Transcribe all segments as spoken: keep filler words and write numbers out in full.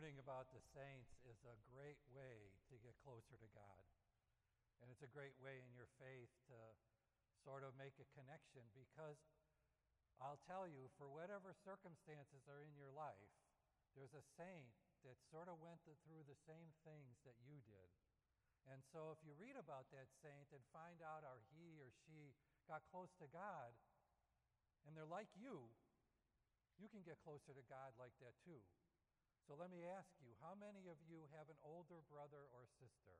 Learning about the saints is a great way to get closer to God. And it's a great way in your faith to sort of make a connection, because I'll tell you, for whatever circumstances are in your life, there's a saint that sort of went through the same things that you did. And so if you read about that saint and find out how he or she got close to God, and they're like you, you can get closer to God like that too. So let me ask you, how many of you have an older brother or sister?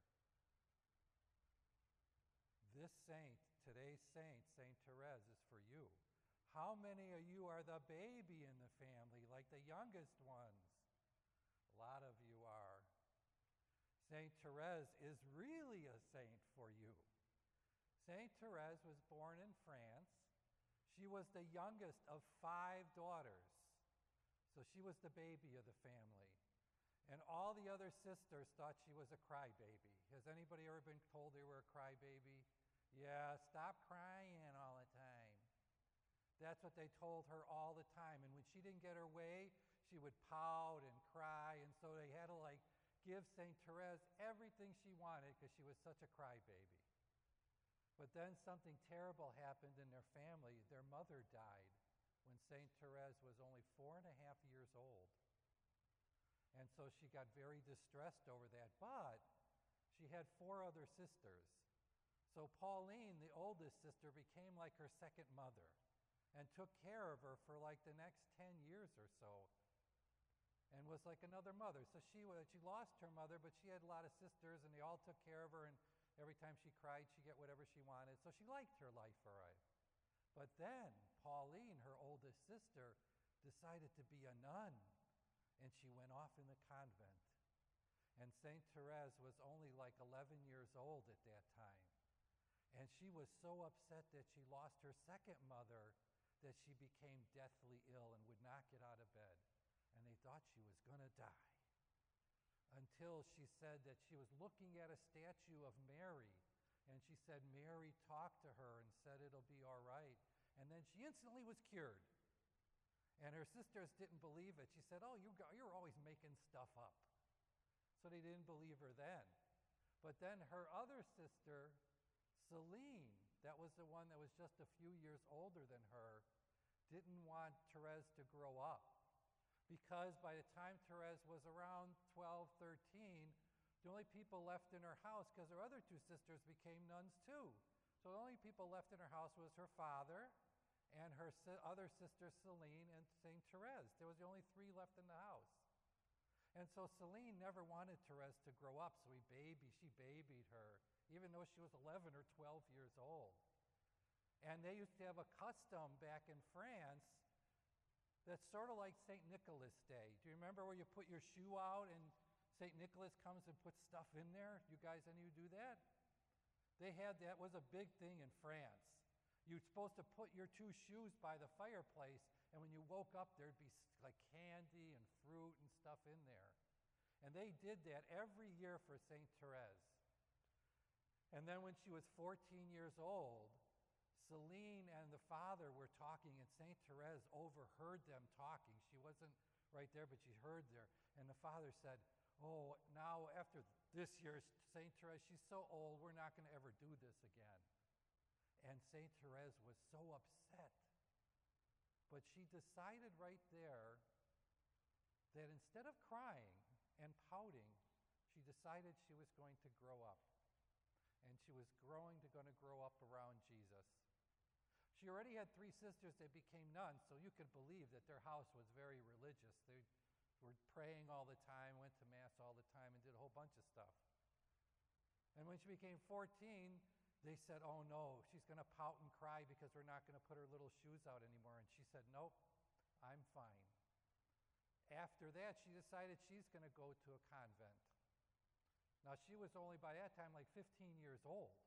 This saint, today's saint, Saint Therese, is for you. How many of you are the baby in the family, like the youngest ones? A lot of you are. Saint Therese is really a saint for you. Saint Therese was born in France. She was the youngest of five daughters. So she was the baby of the family. And all the other sisters thought she was a crybaby. Has anybody ever been told they were a crybaby? Yeah, stop crying all the time. That's what they told her all the time. And when she didn't get her way, she would pout and cry. And so they had to like give Saint Therese everything she wanted because she was such a crybaby. But then something terrible happened in their family. Their mother died when Saint Therese was only four and a half years old. And so she got very distressed over that. But she had four other sisters. So Pauline, the oldest sister, became like her second mother and took care of her for like the next ten years or so and was like another mother. So she, she lost her mother, but she had a lot of sisters, and they all took care of her, and every time she cried, she'd get whatever she wanted. So she liked her life all right. But then Pauline, her oldest sister, decided to be a nun, and she went off in the convent. And Saint Therese was only like eleven years old at that time. And she was so upset that she lost her second mother that she became deathly ill and would not get out of bed. And they thought she was going to die. Until she said that she was looking at a statue of Mary, and she said Mary talked to her and said it'll be all right. And then she instantly was cured. And her sisters didn't believe it. She said, oh, you go, you're always making stuff up. So they didn't believe her then. But then her other sister, Celine, that was the one that was just a few years older than her, didn't want Therese to grow up. Because by the time Therese was around twelve, thirteen, the only people left in her house, because her other two sisters became nuns too. So the only people left in her house was her father and her si- other sister Celine and Saint Therese. There was the only three left in the house. And so Celine never wanted Therese to grow up, so he baby, she babied her, even though she was eleven or twelve years old. And they used to have a custom back in France that's sort of like Saint Nicholas Day. Do you remember where you put your shoe out and Saint Nicholas comes and puts stuff in there? You guys, any of you do that? They had that, was a big thing in France. You're supposed to put your two shoes by the fireplace, and when you woke up, there'd be like candy and fruit and stuff in there. And they did that every year for Saint Therese. And then when she was fourteen years old, Celine and the father were talking, and Saint Therese overheard them talking. She wasn't right there, but she heard there. And the father said, oh, now after this year, Saint Therese, she's so old, we're not going to ever do this again. And Saint Therese was so upset. But she decided right there that instead of crying and pouting, she decided she was going to grow up. And she was growing to going to grow up around Jesus. She already had three sisters that became nuns, so you could believe that their house was very religious. They were praying all the time, went to Mass all the time, and did a whole bunch of stuff. And when she became fourteen, they said, oh no, she's going to pout and cry because we're not going to put her little shoes out anymore. And she said, nope, I'm fine. After that, she decided she's going to go to a convent. Now, she was only by that time like fifteen years old.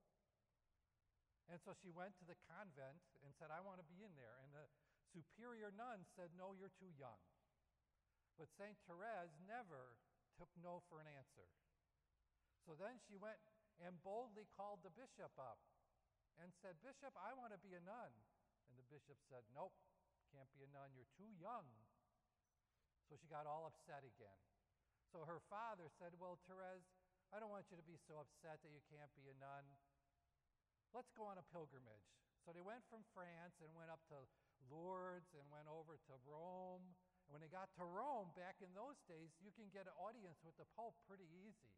And so she went to the convent and said, I want to be in there. And the superior nun said, no, you're too young. But Saint Therese never took no for an answer. So then she went and boldly called the bishop up and said, Bishop, I want to be a nun. And the bishop said, nope, can't be a nun, you're too young. So she got all upset again. So her father said, well, Therese, I don't want you to be so upset that you can't be a nun. Let's go on a pilgrimage. So they went from France and went up to Lourdes and went over to Rome. And when they got to Rome, back in those days, you can get an audience with the Pope pretty easy.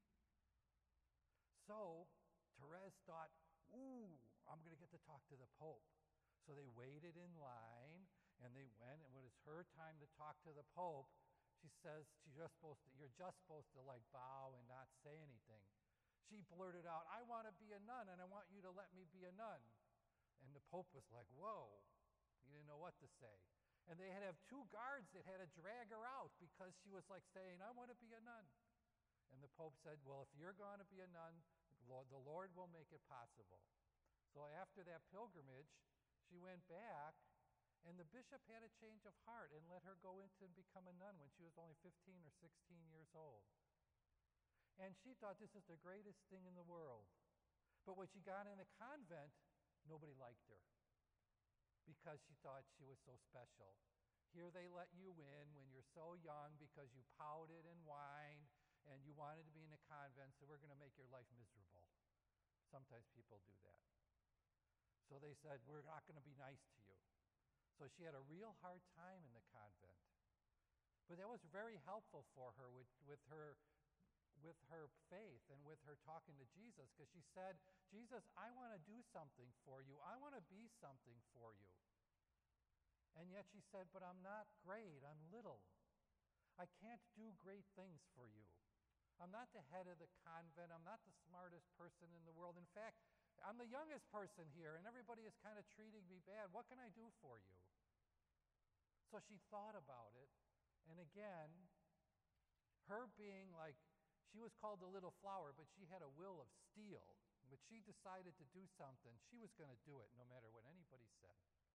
So Therese thought, ooh, I'm going to get to talk to the Pope. So they waited in line, and they went, and when it's her time to talk to the Pope, she says, she's just supposed to, you're just supposed to like bow and not say anything. She blurted out, I want to be a nun, and I want you to let me be a nun. And the Pope was like, whoa, he didn't know what to say. And they had to have two guards that had to drag her out because she was like saying, I want to be a nun. And the Pope said, well, if you're going to be a nun, the Lord will make it possible. So after that pilgrimage, she went back, and the bishop had a change of heart and let her go into and become a nun when she was only fifteen or sixteen years old. And she thought this is the greatest thing in the world. But when she got in a convent, nobody liked her because she thought she was so special. Here they let you in when you're so young because you pouted and whined and you wanted to be in a convent, so we're going to make your life miserable. Sometimes people do that. So they said, we're not going to be nice to you. So she had a real hard time in the convent. But that was very helpful for her with, with her with her faith and with her talking to Jesus, because she said, Jesus, I want to do something for you. I want to be something for you. And yet she said, but I'm not great. I'm little. I can't do great things for you. I'm not the head of the convent. I'm not the smartest person in the world. In fact, I'm the youngest person here, and everybody is kind of treating me bad. What can I do for you? So she thought about it, and again, her being like, she was called the little flower, but she had a will of steel. When she decided to do something, she was going to do it no matter what anybody said.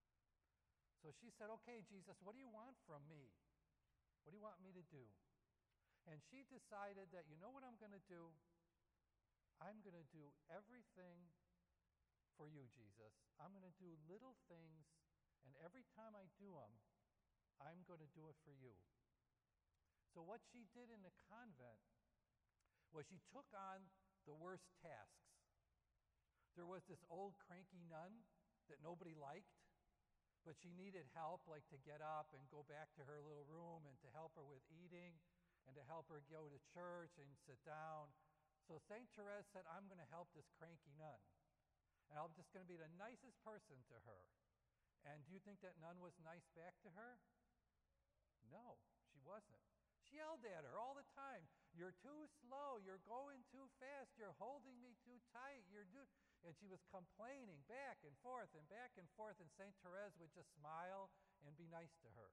So she said, okay, Jesus, what do you want from me? What do you want me to do? And she decided that, you know what I'm going to do? I'm going to do everything for you, Jesus. I'm going to do little things, and every time I do them, I'm going to do it for you. So what she did in the convent was she took on the worst tasks. There was this old cranky nun that nobody liked, but she needed help, like to get up and go back to her little room and to help her with eating and to help her go to church and sit down. So Saint Therese said, I'm going to help this cranky nun. And I'm just going to be the nicest person to her. And do you think that nun was nice back to her? No, she wasn't. She yelled at her all the time. You're too slow. You're going too fast. You're holding me too tight. You're do and she was complaining back and forth and back and forth, and Saint Therese would just smile and be nice to her.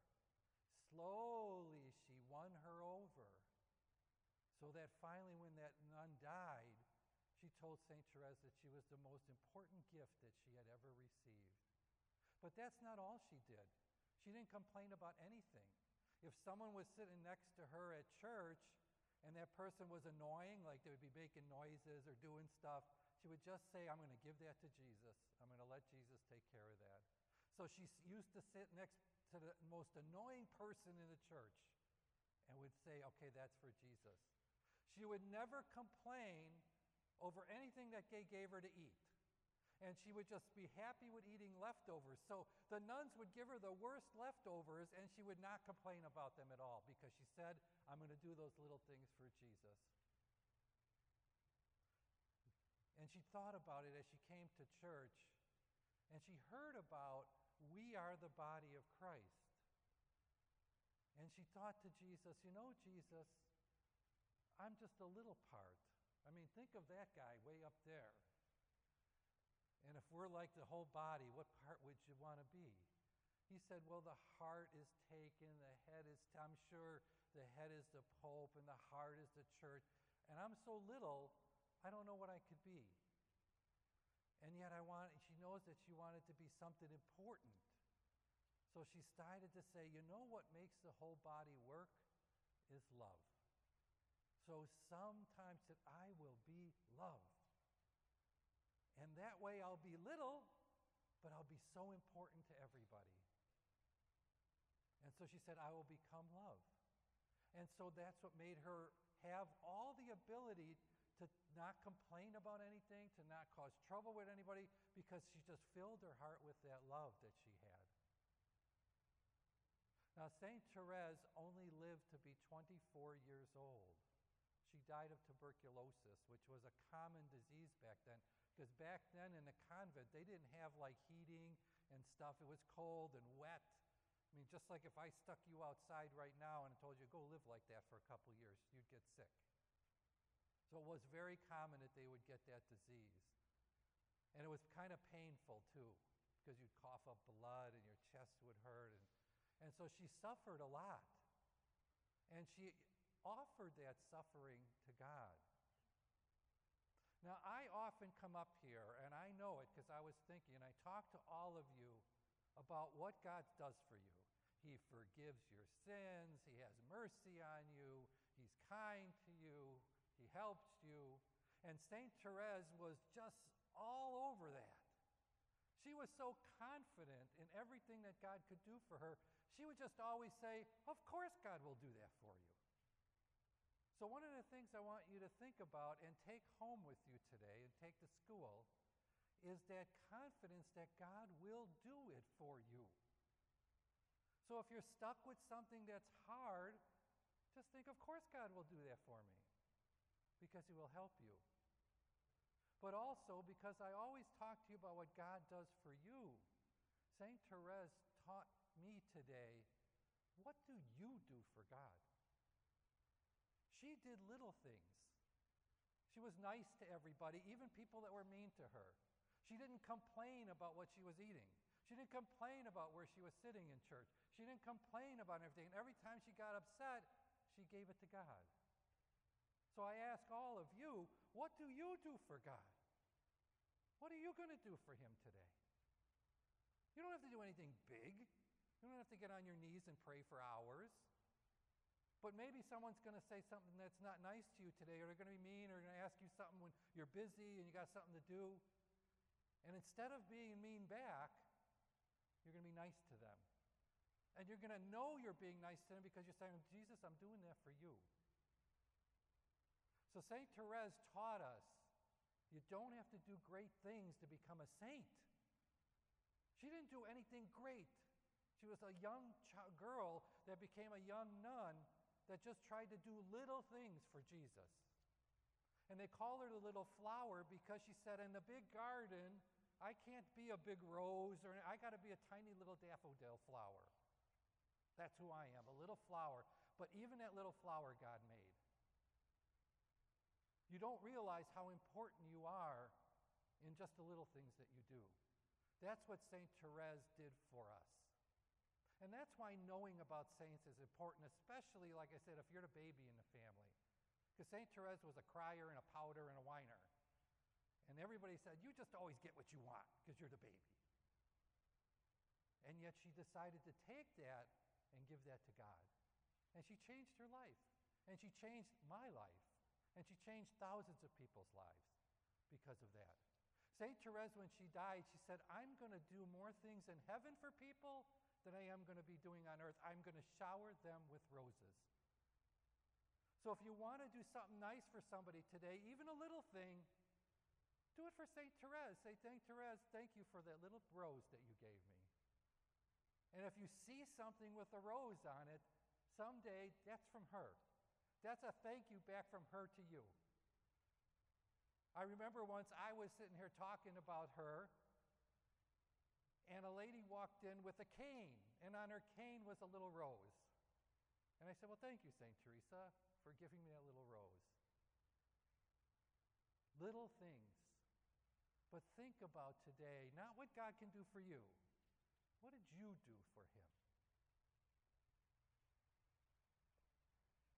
Slowly, she won her over, so that finally when that nun died, she told Saint Therese that she was the most important gift that she had ever received. But that's not all she did. She didn't complain about anything. If someone was sitting next to her at church and that person was annoying, like they would be making noises or doing stuff, she would just say, I'm going to give that to Jesus. I'm going to let Jesus take care of that. So she used to sit next to the most annoying person in the church and would say, okay, that's for Jesus. She would never complain over anything that they gave her to eat. And she would just be happy with eating leftovers. So the nuns would give her the worst leftovers, and she would not complain about them at all because she said, I'm going to do those little things for Jesus. And she thought about it as she came to church, and she heard about we are the body of Christ. And she thought to Jesus, you know, Jesus, I'm just a little part. I mean, think of that guy way up there. And if we're like the whole body, what part would you want to be? He said, well, the heart is taken, the head is, t- I'm sure the head is the Pope, and the heart is the church. And I'm so little, I don't know what I could be. And yet I want, she knows that she wanted to be something important. So she started to say, you know what makes the whole body work is love. So sometimes that I will be love. And that way I'll be little, but I'll be so important to everybody. And so she said, I will become love. And so that's what made her have all the ability to not complain about anything, to not cause trouble with anybody, because she just filled her heart with that love that she had. Now, Saint Therese only lived to be twenty-four years old. She died of tuberculosis, which was a common disease back then, because back then in the convent, they didn't have like heating and stuff. It was cold and wet. I mean, just like if I stuck you outside right now and told you, go live like that for a couple years, you'd get sick. So it was very common that they would get that disease. And it was kind of painful too, because you'd cough up blood and your chest would hurt. And, and so she suffered a lot. And she offered that suffering to God. Now, I often come up here, and I know it because I was thinking, and I talk to all of you about what God does for you. He forgives your sins. He has mercy on you. He's kind to you. He helps you. And Saint Therese was just all over that. She was so confident in everything that God could do for her. She would just always say, of course God will do that for you. So one of the things I want you to think about and take home with you today and take to school is that confidence that God will do it for you. So if you're stuck with something that's hard, just think, of course God will do that for me, because he will help you. But also because I always talk to you about what God does for you. Saint Therese taught me today, what do you do for God? She did little things. She was nice to everybody, even people that were mean to her. She didn't complain about what she was eating. She didn't complain about where she was sitting in church. She didn't complain about everything. And every time she got upset, she gave it to God. So I ask all of you, what do you do for God? What are you going to do for him today? You don't have to do anything big. You don't have to get on your knees and pray for hours. But maybe someone's going to say something that's not nice to you today, or they're going to be mean, or they're going to ask you something when you're busy and you got something to do. And instead of being mean back, you're going to be nice to them. And you're going to know you're being nice to them because you're saying, Jesus, I'm doing that for you. So Saint Therese taught us, you don't have to do great things to become a saint. She didn't do anything great. She was a young ch- girl that became a young nun that just tried to do little things for Jesus. And they call her the little flower because she said, in the big garden, I can't be a big rose, or I got to be a tiny little daffodil flower. That's who I am, a little flower. But even that little flower God made. You don't realize how important you are in just the little things that you do. That's what Saint Therese did for us. And that's why knowing about saints is important, especially, like I said, if you're the baby in the family. Because Saint Therese was a crier and a pouter and a whiner. And everybody said, you just always get what you want because you're the baby. And yet she decided to take that and give that to God. And she changed her life. And she changed my life. And she changed thousands of people's lives because of that. Saint Therese, when she died, she said, I'm going to do more things in heaven for people than I am going to be doing on earth. I'm going to shower them with roses. So if you want to do something nice for somebody today, even a little thing, do it for Saint Therese. Say, Saint Therese, thank you for that little rose that you gave me. And if you see something with a rose on it, someday that's from her. That's a thank you back from her to you. I remember once I was sitting here talking about her, and a lady walked in with a cane, and on her cane was a little rose. And I said, well, thank you, Saint Teresa, for giving me that little rose. Little things. But think about today, not what God can do for you. What did you do for him?